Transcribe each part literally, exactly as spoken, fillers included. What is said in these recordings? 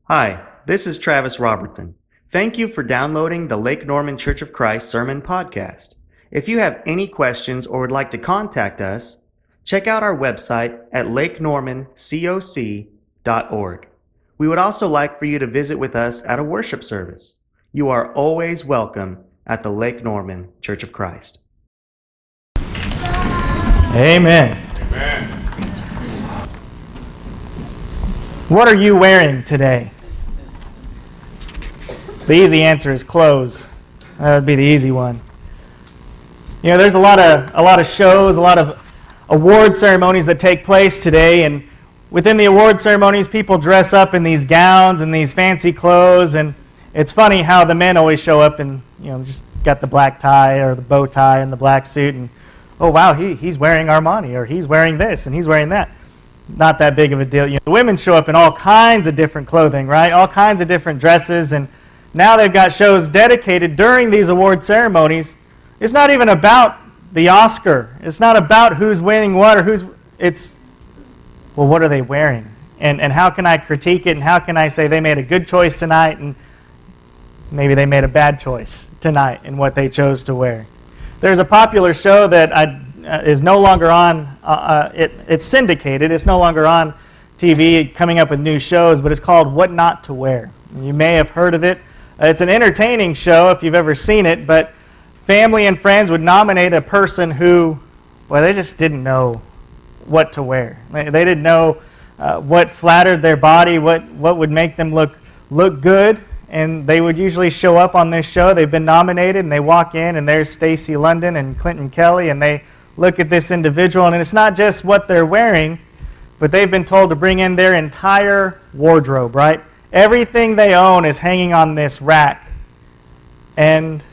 Hi, this is Travis Robertson. Thank you for downloading the Lake Norman Church of Christ Sermon Podcast. If you have any questions or would like to contact us, check out our website at lake norman coc dot org. We would also like for you to visit with us at a worship service. You are always welcome at the Lake Norman Church of Christ. Amen. Amen. What are you wearing today? The easy answer is clothes. That would be the easy one. You know, there's a lot of a lot of shows, a lot of award ceremonies that take place today, and within the award ceremonies, people dress up in these gowns and these fancy clothes, and it's funny how the men always show up and, you know, just got the black tie or the bow tie and the black suit, and oh wow, he he's wearing Armani, or he's wearing this and he's wearing that. Not that big of a deal. You know, the women show up in all kinds of different clothing, right? All kinds of different dresses, and now they've got shows dedicated during these award ceremonies. It's not even about the Oscar. It's not about who's winning what or who's... It's, well, what are they wearing? And and how can I critique it, and how can I say they made a good choice tonight, and maybe they made a bad choice tonight in what they chose to wear. There's a popular show that I, uh, is no longer on, uh, uh, it, it's syndicated, it's no longer on T V, coming up with new shows, but it's called What Not to Wear. You may have heard of it. Uh, it's an entertaining show if you've ever seen it, but family and friends would nominate a person who, well, they just didn't know what to wear. They, they didn't know uh, what flattered their body, what, what would make them look look good, and they would usually show up on this show. They've been nominated, and they walk in, and there's Stacy London and Clinton Kelly, and they look at this individual, and it's not just what they're wearing, but they've been told to bring in their entire wardrobe, right? Everything they own is hanging on this rack, and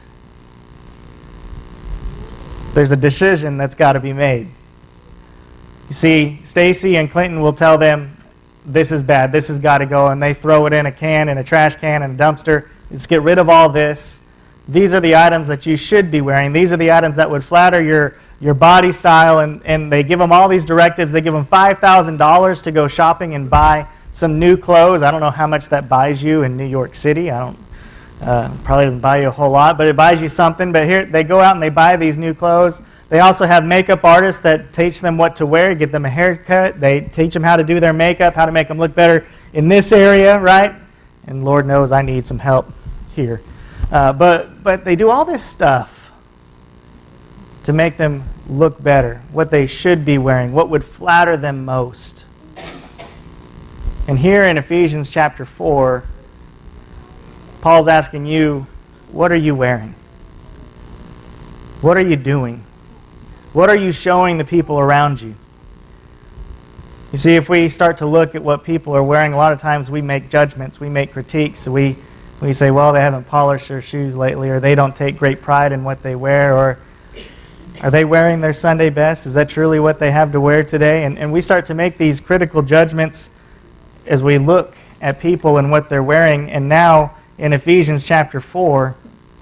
there's a decision that's got to be made. You see, Stacy and Clinton will tell them, this is bad, this has got to go, and they throw it in a can, in a trash can, in a dumpster. Let's get rid of all this. These are the items that you should be wearing. These are the items that would flatter your, your body style, and, and they give them all these directives. They give them five thousand dollars to go shopping and buy some new clothes. I don't know how much that buys you in New York City. I don't, uh, probably doesn't buy you a whole lot, but it buys you something. But here, they go out and they buy these new clothes. They also have makeup artists that teach them what to wear, get them a haircut. They teach them how to do their makeup, how to make them look better in this area, right? And Lord knows I need some help here. Uh, but but they do all this stuff to make them look better, what they should be wearing, what would flatter them most. And here in Ephesians chapter four, Paul's asking you, what are you wearing? What are you doing? What are you showing the people around you? You see, if we start to look at what people are wearing, a lot of times we make judgments, we make critiques. We, we say, well, they haven't polished their shoes lately, or they don't take great pride in what they wear, or are they wearing their Sunday best? Is that truly what they have to wear today? And, and we start to make these critical judgments as we look at people and what they're wearing. And now, in Ephesians chapter four,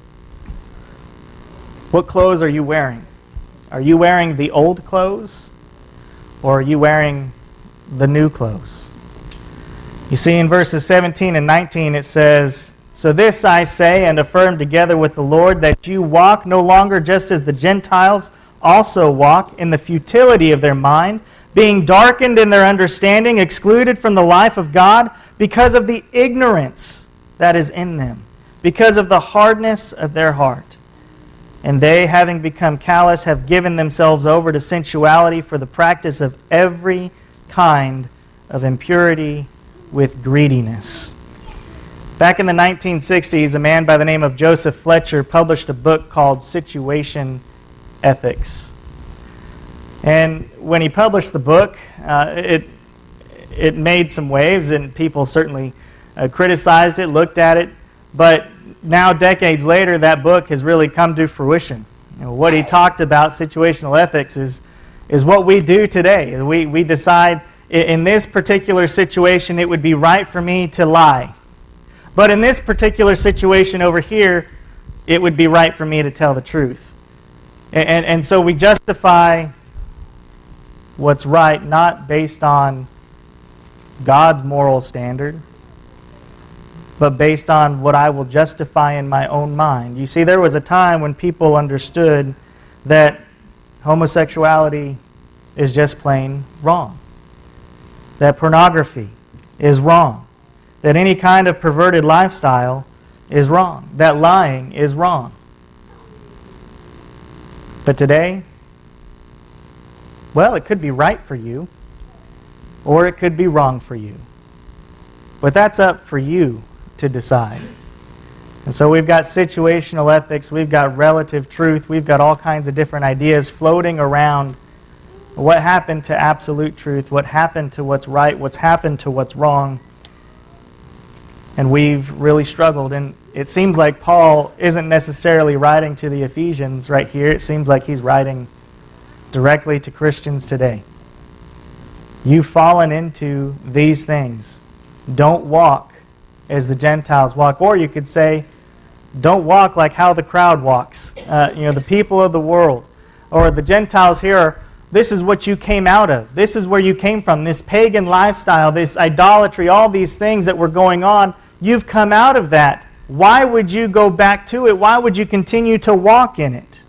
what clothes are you wearing? Are you wearing the old clothes, or are you wearing the new clothes? You see, in verses seventeen and nineteen, it says, "So this I say and affirm together with the Lord, that you walk no longer just as the Gentiles also walk, in the futility of their mind, being darkened in their understanding, excluded from the life of God because of the ignorance that is in them, because of the hardness of their heart. And they, having become callous, have given themselves over to sensuality for the practice of every kind of impurity with greediness." Back in the nineteen sixties, a man by the name of Joseph Fletcher published a book called Situation Ethics. And when he published the book, uh, it it made some waves, and people certainly uh, criticized it, looked at it, but now, decades later, that book has really come to fruition. You know, what he talked about, situational ethics, is, is what we do today. We, we decide, in this particular situation, it would be right for me to lie. But in this particular situation over here, it would be right for me to tell the truth. And, and, and so we justify what's right, not based on God's moral standard, but based on what I will justify in my own mind. You see, there was a time when people understood that homosexuality is just plain wrong, that pornography is wrong, that any kind of perverted lifestyle is wrong, that lying is wrong. But today, well, it could be right for you, or it could be wrong for you. But that's up for you to decide. And so we've got situational ethics, we've got relative truth, we've got all kinds of different ideas floating around what happened to absolute truth, what happened to what's right, what's happened to what's wrong. And we've really struggled. And it seems like Paul isn't necessarily writing to the Ephesians right here. It seems like he's writing directly to Christians today. You've fallen into these things. Don't walk as the Gentiles walk. Or you could say, don't walk like how the crowd walks. Uh, you know, the people of the world. Or the Gentiles here are, this is what you came out of. This is where you came from. This pagan lifestyle, this idolatry, all these things that were going on. You've come out of that. Why would you go back to it? Why would you continue to walk in it?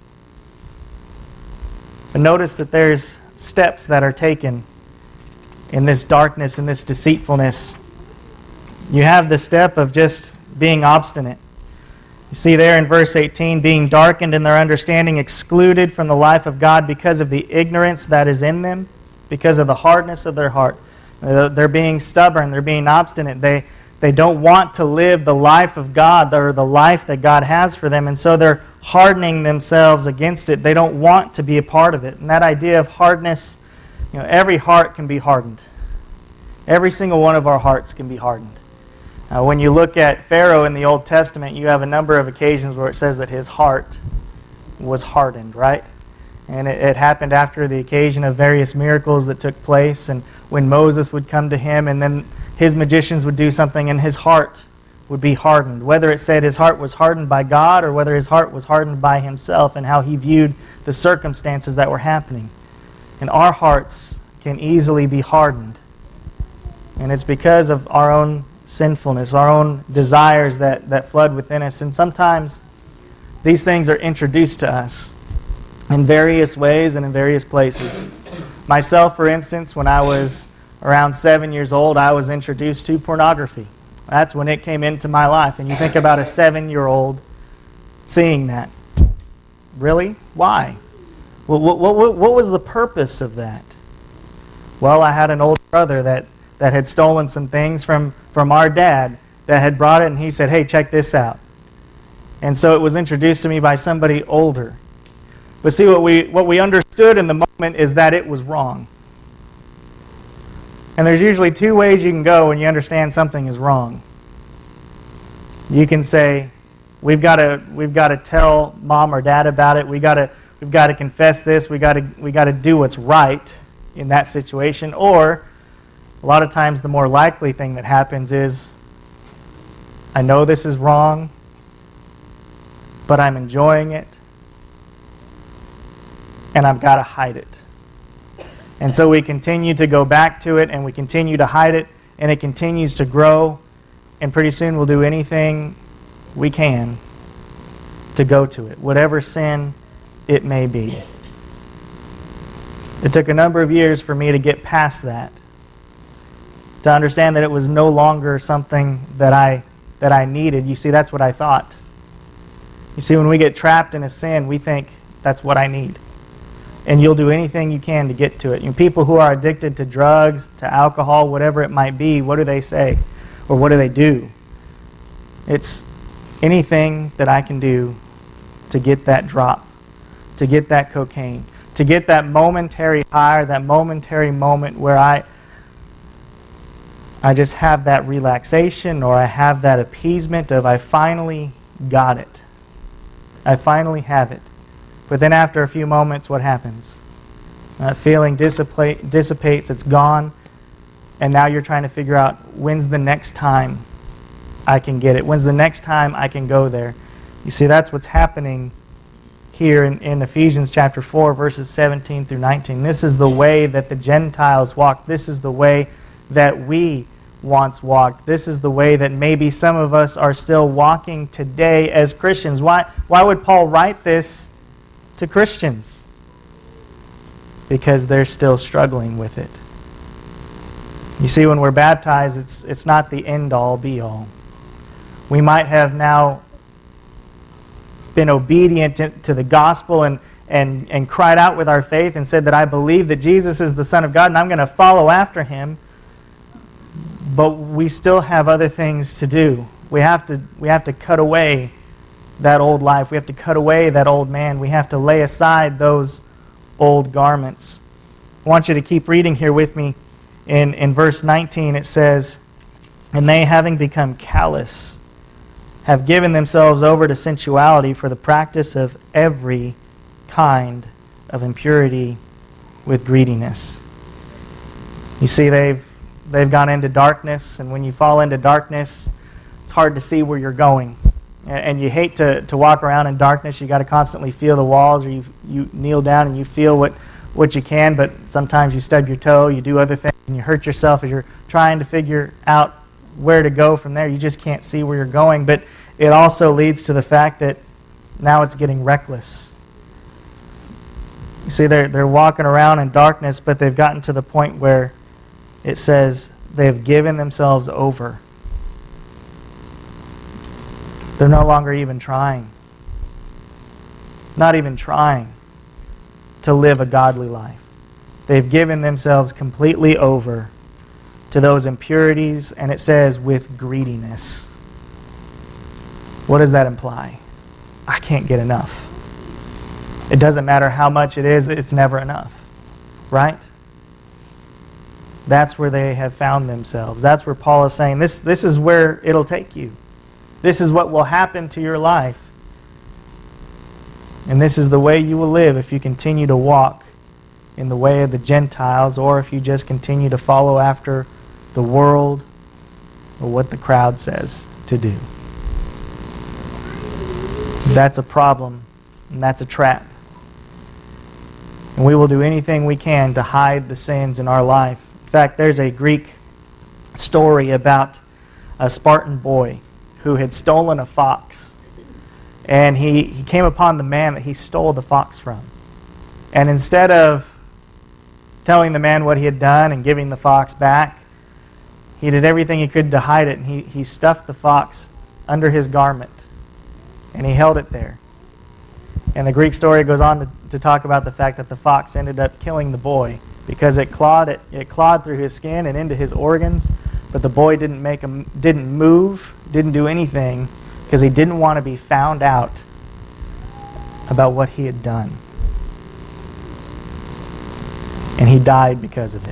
But notice that there's steps that are taken in this darkness and this deceitfulness. You have the step of just being obstinate. You see there in verse eighteen, being darkened in their understanding, excluded from the life of God because of the ignorance that is in them, because of the hardness of their heart. They're being stubborn. They're being obstinate. They, they don't want to live the life of God or the life that God has for them, and so they're hardening themselves against it. They don't want to be a part of it. And that idea of hardness, you know, every heart can be hardened. Every single one of our hearts can be hardened. Uh, when you look at Pharaoh in the Old Testament, you have a number of occasions where it says that his heart was hardened, right? And it, it happened after the occasion of various miracles that took place, and when Moses would come to him, and then his magicians would do something, and his heart would be hardened. Whether it said his heart was hardened by God, or whether his heart was hardened by himself and how he viewed the circumstances that were happening. And our hearts can easily be hardened. And it's because of our own sinfulness, our own desires that, that flood within us. And sometimes these things are introduced to us in various ways and in various places. Myself, for instance, when I was around seven years old, I was introduced to pornography. That's when it came into my life. And you think about a seven-year-old seeing that. Really? Why? Well, what, what, what was the purpose of that? Well, I had an older brother that that had stolen some things from, from our dad, that had brought it, and he said, hey, check this out. And so it was introduced to me by somebody older. But see, what we, what we understood in the moment is that it was wrong. And there's usually two ways you can go when you understand something is wrong. You can say, we've got to we've got to tell mom or dad about it. We got to we've got to confess this. We got to we got to do what's right in that situation. Or a lot of times the more likely thing that happens is, I know this is wrong, but I'm enjoying it, and I've got to hide it. And so we continue to go back to it, and we continue to hide it, and it continues to grow, and pretty soon we'll do anything we can to go to it, whatever sin it may be. It took a number of years for me to get past that, to understand that it was no longer something that I that I needed. You see, that's what I thought. You see, when we get trapped in a sin, we think, that's what I need. And you'll do anything you can to get to it. You know, people who are addicted to drugs, to alcohol, whatever it might be, what do they say? Or what do they do? It's anything that I can do to get that drop, to get that cocaine, to get that momentary high, or that momentary moment where I I just have that relaxation, or I have that appeasement of I finally got it. I finally have it. But then after a few moments, what happens? That feeling dissipate, dissipates, it's gone, and now you're trying to figure out when's the next time I can get it? When's the next time I can go there? You see, that's what's happening here in, in Ephesians chapter four, verses seventeen through nineteen. This is the way that the Gentiles walk. This is the way that we once walked. This is the way that maybe some of us are still walking today as Christians. Why, why would Paul write this to Christians? Because they're still struggling with it. You see, when we're baptized, it's, it's not the end-all, be-all. We might have now been obedient to, to the gospel and, and, and cried out with our faith and said that I believe that Jesus is the Son of God and I'm going to follow after Him. But we still have other things to do. We have to, we have to cut away that old life. We have to cut away that old man. We have to lay aside those old garments. I want you to keep reading here with me. In, in verse nineteen it says, "And they, having become callous, have given themselves over to sensuality for the practice of every kind of impurity with greediness." You see, they've they've gone into darkness, and when you fall into darkness, it's hard to see where you're going. And, and you hate to, to walk around in darkness. You got to constantly feel the walls, or you you kneel down and you feel what, what you can, but sometimes you stub your toe, you do other things, and you hurt yourself as you're trying to figure out where to go from there. You just can't see where you're going. But it also leads to the fact that now it's getting reckless. You see, they're, they're walking around in darkness, but they've gotten to the point where it says they have given themselves over. They're no longer even trying. Not even trying to live a godly life. They've given themselves completely over to those impurities, and it says with greediness. What does that imply? I can't get enough. It doesn't matter how much it is, it's never enough. Right? That's where they have found themselves. That's where Paul is saying, this, this is where it'll take you. This is what will happen to your life. And this is the way you will live if you continue to walk in the way of the Gentiles, or if you just continue to follow after the world or what the crowd says to do. That's a problem, and that's a trap. And we will do anything we can to hide the sins in our life. In fact, there's a Greek story about a Spartan boy who had stolen a fox. And he, he came upon the man that he stole the fox from. And instead of telling the man what he had done and giving the fox back, he did everything he could to hide it. And he, he stuffed the fox under his garment. And he held it there. And the Greek story goes on to, to talk about the fact that the fox ended up killing the boy because it clawed it, it clawed through his skin and into his organs. But the boy didn't make him, didn't move, didn't do anything, because he didn't want to be found out about what he had done. And he died because of it.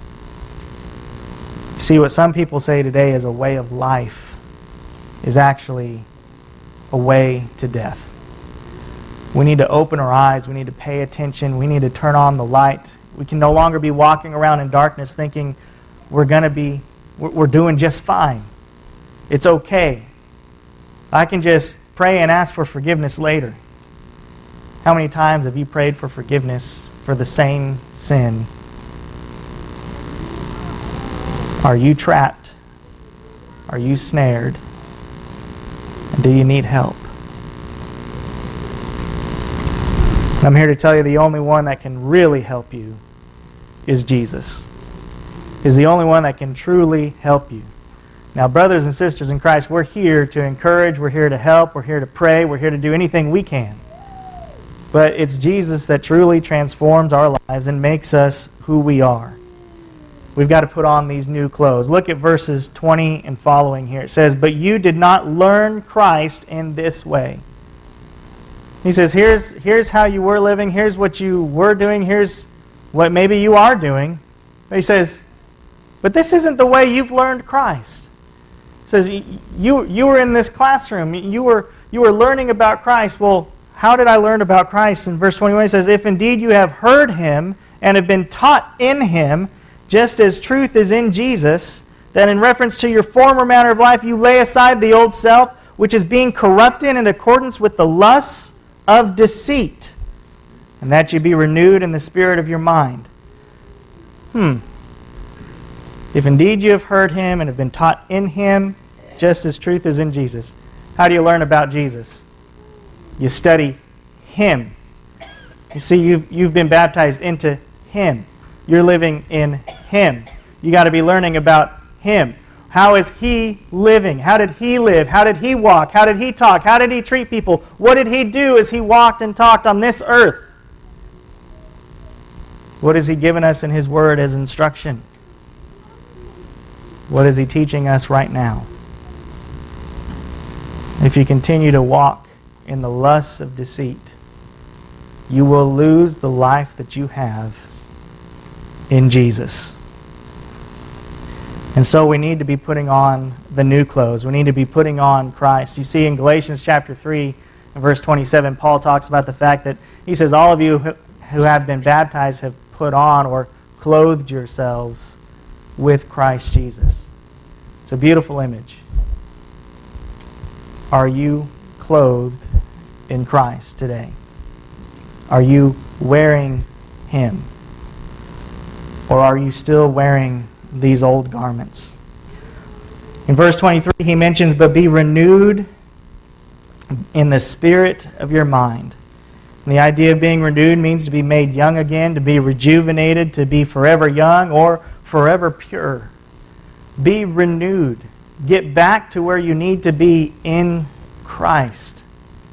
See, what some people say today is a way of life is actually a way to death. We need to open our eyes. We need to pay attention. We need to turn on the light. We can no longer be walking around in darkness thinking we're going to be, we're doing just fine. It's okay. I can just pray and ask for forgiveness later. How many times have you prayed for forgiveness for the same sin? Are you trapped? Are you snared? And do you need help? I'm here to tell you the only one that can really help you is Jesus. Is the only one that can truly help you. Now, brothers and sisters in Christ, we're here to encourage, we're here to help, we're here to pray, we're here to do anything we can. But it's Jesus that truly transforms our lives and makes us who we are. We've got to put on these new clothes. Look at verses twenty and following here. It says, "But you did not learn Christ in this way." He says, here's, here's how you were living, here's what you were doing, here's what maybe you are doing. But he says, but this isn't the way you've learned Christ. He says, you, you were in this classroom, you were, you were learning about Christ. Well, how did I learn about Christ? In verse twenty-one, he says, "If indeed you have heard Him and have been taught in Him, just as truth is in Jesus, that in reference to your former manner of life you lay aside the old self, which is being corrupted in accordance with the lusts of deceit, and that you be renewed in the spirit of your mind." Hmm. If indeed you have heard him and have been taught in him, just as truth is in Jesus. How do you learn about Jesus? You study him. You see, you've, you've been baptized into him. You're living in him. You got to be learning about him. How is he living? How did he live? How did he walk? How did he talk? How did he treat people? What did he do as he walked and talked on this earth? What has he given us in his word as instruction? What is he teaching us right now? If you continue to walk in the lusts of deceit, you will lose the life that you have in Jesus. And so we need to be putting on the new clothes. We need to be putting on Christ. You see in Galatians chapter three, verse twenty-seven, Paul talks about the fact that he says, all of you who have been baptized have put on or clothed yourselves with Christ Jesus. It's a beautiful image. Are you clothed in Christ today? Are you wearing him? Or are you still wearing these old garments? In verse twenty-three, he mentions, but be renewed in the spirit of your mind. And the idea of being renewed means to be made young again, to be rejuvenated, to be forever young or forever pure. Be renewed. Get back to where you need to be in Christ.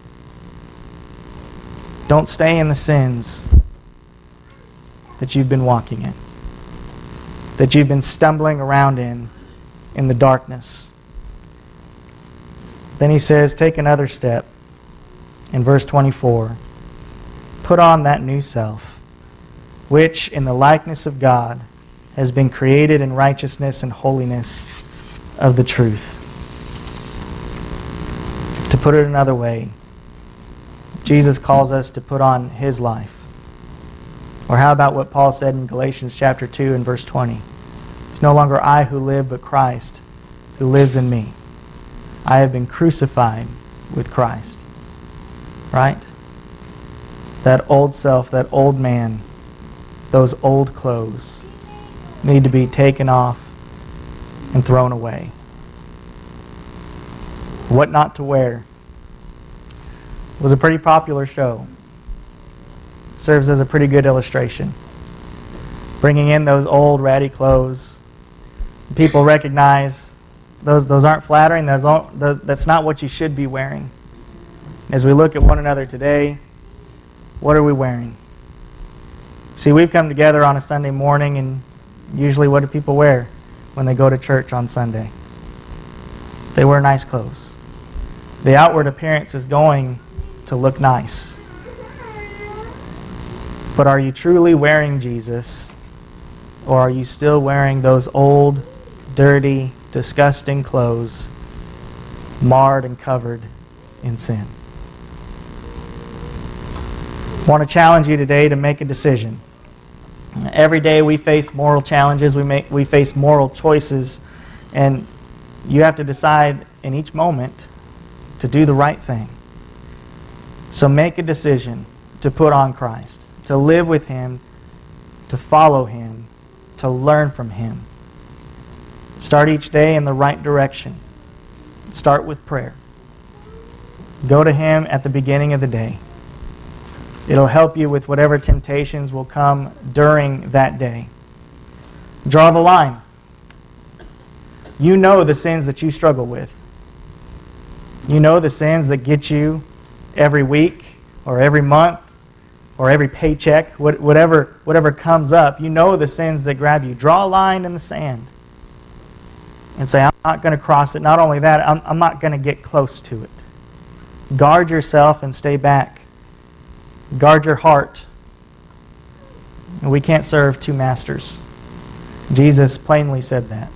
Don't stay in the sins that you've been walking in, that you've been stumbling around in, in the darkness. Then he says, take another step. In verse twenty-four, put on that new self, which in the likeness of God has been created in righteousness and holiness of the truth. To put it another way, Jesus calls us to put on his life. Or how about what Paul said in Galatians chapter two and verse twenty? It's no longer I who live, but Christ who lives in me. I have been crucified with Christ. Right? That old self, that old man, those old clothes need to be taken off and thrown away. What Not to Wear was a pretty popular show. Serves as a pretty good illustration. Bringing in those old ratty clothes. People recognize those those aren't flattering. Those, aren't, those that's not what you should be wearing. As we look at one another today, what are we wearing? See, we've come together on a Sunday morning, and usually what do people wear when they go to church on Sunday? They wear nice clothes. The outward appearance is going to look nice. But are you truly wearing Jesus, or are you still wearing those old, dirty, disgusting clothes, marred and covered in sin? I want to challenge you today to make a decision. Every day we face moral challenges, we make we face moral choices, and you have to decide in each moment to do the right thing. So make a decision to put on Christ, to live with him, to follow him, to learn from him. Start each day in the right direction. Start with prayer. Go to him at the beginning of the day. It'll help you with whatever temptations will come during that day. Draw the line. You know the sins that you struggle with. You know the sins that get you every week or every month or every paycheck, whatever, whatever comes up. You know the sins that grab you. Draw a line in the sand and say, I'm not going to cross it. Not only that, I'm, I'm not going to get close to it. Guard yourself and stay back. Guard your heart. We can't serve two masters. Jesus plainly said that.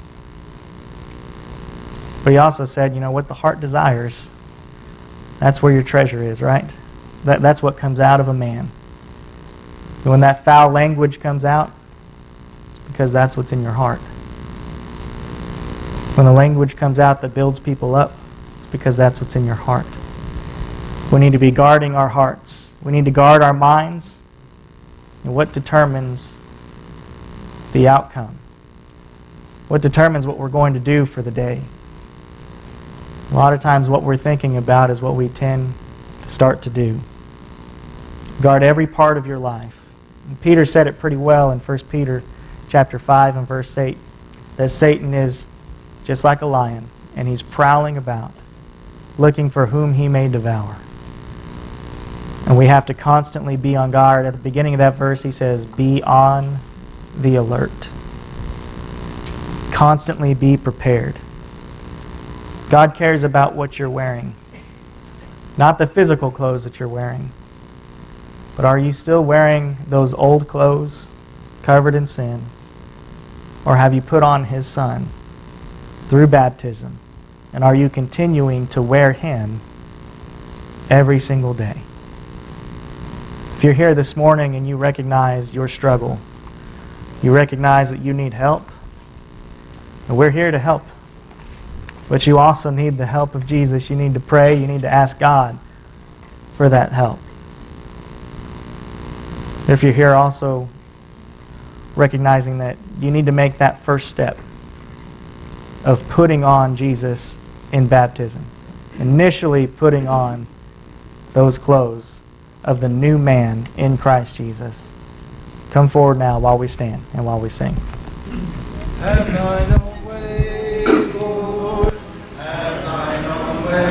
But he also said, you know, what the heart desires, that's where your treasure is, right? That, that's what comes out of a man. And when that foul language comes out, it's because that's what's in your heart. When the language comes out that builds people up, it's because that's what's in your heart. We need to be guarding our hearts. We need to guard our minds. And what determines the outcome? what determines what we're going to do for the day. A lot of times what we're thinking about is what we tend to start to do. Guard every part of your life. And Peter said it pretty well in First Peter chapter five and verse eight, that Satan is just like a lion, and he's prowling about, looking for whom he may devour. And we have to constantly be on guard. At the beginning of that verse, he says, be on the alert. Constantly be prepared. God cares about what you're wearing, not the physical clothes that you're wearing. But are you still wearing those old clothes covered in sin? Or have you put on His Son through baptism? And are you continuing to wear Him every single day? If you're here this morning and you recognize your struggle, you recognize that you need help, and we're here to help. But you also need the help of Jesus. You need to pray. You need to ask God for that help. If you're here also recognizing that you need to make that first step of putting on Jesus in baptism, initially putting on those clothes of the new man in Christ Jesus, come forward now while we stand and while we sing. Have thine own